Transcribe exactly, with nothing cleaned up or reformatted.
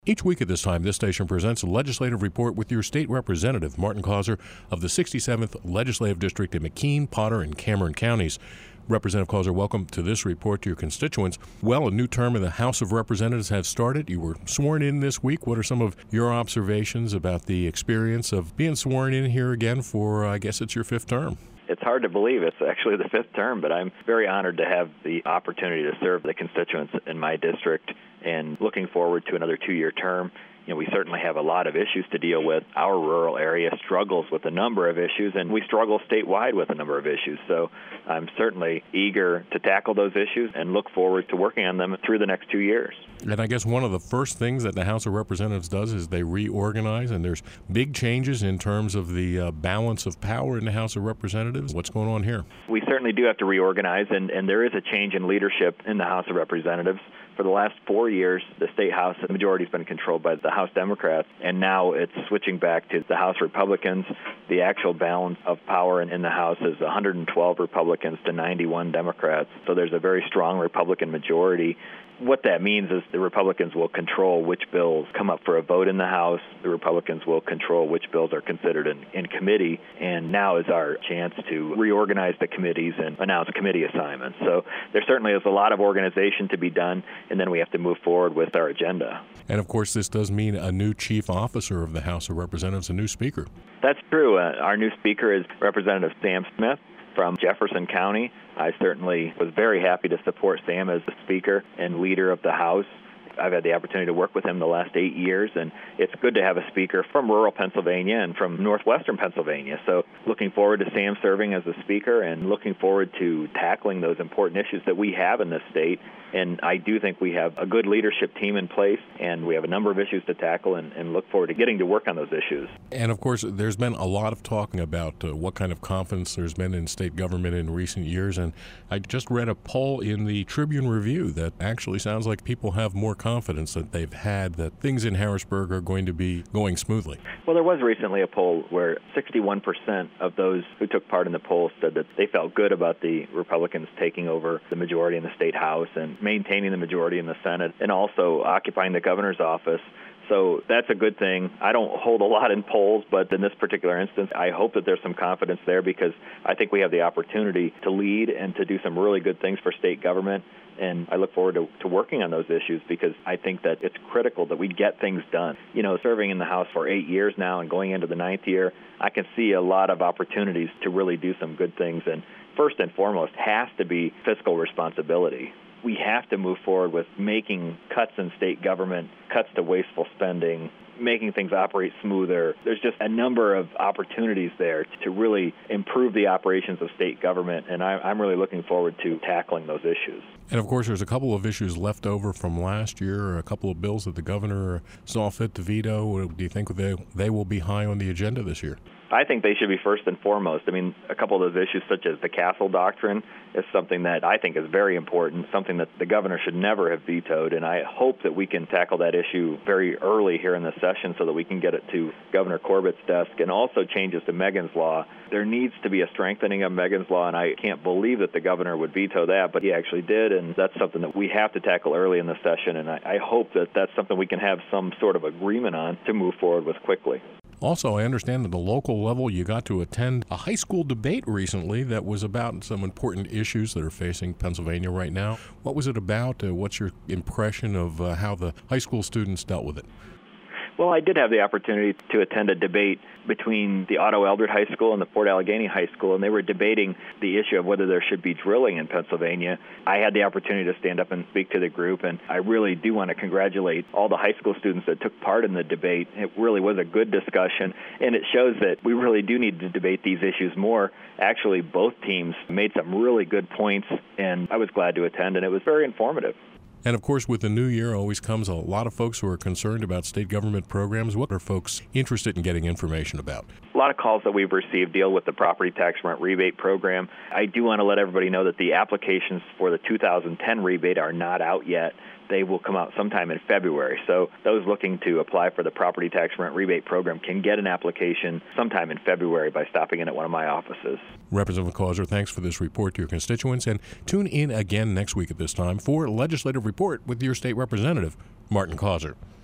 Each week at this time, this station presents a legislative report with your state representative, Martin Causer, of the sixty-seventh Legislative District in McKean, Potter, and Cameron counties. Representative Causer, welcome to this report to your constituents. Well, a new term in the House of Representatives has started. You were sworn in this week. What are some of your observations about the experience of being sworn in here again for, uh, I guess it's your fifth term? It's hard to believe it's actually the fifth term, but I'm very honored to have the opportunity to serve the constituents in my district and looking forward to another two-year term. You know, we certainly have a lot of issues to deal with. Our rural area struggles with a number of issues, and we struggle statewide with a number of issues. So I'm certainly eager to tackle those issues and look forward to working on them through the next two years. And I guess one of the first things that the House of Representatives does is they reorganize, and there's big changes in terms of the uh, balance of power in the House of Representatives. What's going on here? We certainly do have to reorganize, and, and there is a change in leadership in the House of Representatives. For the last four years, the state House, the majority has been controlled by the House Democrats, and now it's switching back to the House Republicans. The actual balance of power in, in the House is one hundred twelve Republicans to ninety-one Democrats, so there's a very strong Republican majority. What that means is the Republicans will control which bills come up for a vote in the House. The Republicans will control which bills are considered in, in committee, and now is our chance to reorganize the committees and announce committee assignments. So there certainly is a lot of organization to be done, and then we have to move forward with our agenda. And of course, this does mean a new chief officer of the House of Representatives, a new speaker. That's true. Uh, our new speaker is Representative Sam Smith from Jefferson County. I certainly was very happy to support Sam as the Speaker and leader of the House. I've had the opportunity to work with him the last eight years, and it's good to have a speaker from rural Pennsylvania and from northwestern Pennsylvania. So looking forward to Sam serving as the speaker and looking forward to tackling those important issues that we have in this state. And I do think we have a good leadership team in place, and we have a number of issues to tackle and, and look forward to getting to work on those issues. And, of course, there's been a lot of talking about uh, what kind of confidence there's been in state government in recent years. And I just read a poll in the Tribune Review that actually sounds like people have more confidence that they've had that things in Harrisburg are going to be going smoothly. Well, there was recently a poll where sixty-one percent of those who took part in the poll said that they felt good about the Republicans taking over the majority in the state House and maintaining the majority in the Senate and also occupying the governor's office. So that's a good thing. I don't hold a lot in polls, but in this particular instance, I hope that there's some confidence there because I think we have the opportunity to lead and to do some really good things for state government. And I look forward to, to working on those issues because I think that it's critical that we get things done. You know, serving in the House for eight years now and going into the ninth year, I can see a lot of opportunities to really do some good things. And first and foremost has to be fiscal responsibility. We have to move forward with making cuts in state government, cuts to wasteful spending, making things operate smoother. There's just a number of opportunities there to really improve the operations of state government, and I, I'm really looking forward to tackling those issues. And, of course, there's a couple of issues left over from last year, a couple of bills that the governor saw fit to veto. Do you think they, they will be high on the agenda this year? I think they should be first and foremost. I mean, a couple of those issues, such as the Castle Doctrine, is something that I think is very important, something that the governor should never have vetoed, and I hope that we can tackle that issue very early here in the session so that we can get it to Governor Corbett's desk, and also changes to Megan's Law. There needs to be a strengthening of Megan's Law, and I can't believe that the governor would veto that, but he actually did, and that's something that we have to tackle early in the session, and I, I hope that that's something we can have some sort of agreement on to move forward with quickly. Also, I understand at the local level you got to attend a high school debate recently that was about some important issues that are facing Pennsylvania right now. What was it about? Uh, what's your impression of uh, how the high school students dealt with it? Well, I did have the opportunity to attend a debate between the Otto Eldred High School and the Fort Allegheny High School, and they were debating the issue of whether there should be drilling in Pennsylvania. I had the opportunity to stand up and speak to the group, and I really do want to congratulate all the high school students that took part in the debate. It really was a good discussion, and it shows that we really do need to debate these issues more. Actually, both teams made some really good points, and I was glad to attend, and it was very informative. And, of course, with the new year always comes a lot of folks who are concerned about state government programs. What are folks interested in getting information about? A lot of calls that we've received deal with the property tax rent rebate program. I do want to let everybody know that the applications for the two thousand ten rebate are not out yet. They will come out sometime in February. So those looking to apply for the property tax rent rebate program can get an application sometime in February by stopping in at one of my offices. Representative Causer, thanks for this report to your constituents, and tune in again next week at this time for Legislative Report with your state representative, Martin Causer.